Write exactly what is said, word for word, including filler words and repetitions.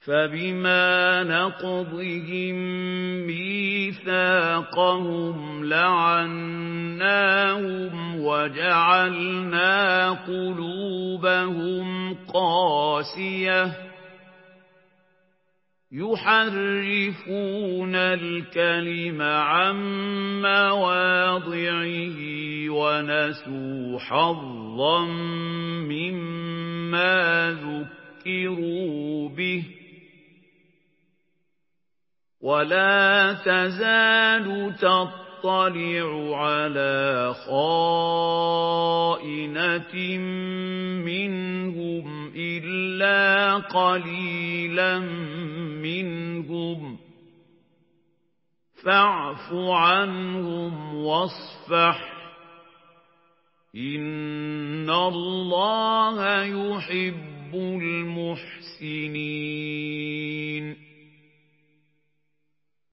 فبما نقضهم ميثاقهم لعناهم وجعلنا قلوبهم قاسية يحرفون الكلم عن مواضعه ونسوا حظا مما ذكروا به ولا تزال تطلع على خائنة منهم إلا قليلا منهم فاعف عنهم واصفح إن الله يحب المحسنين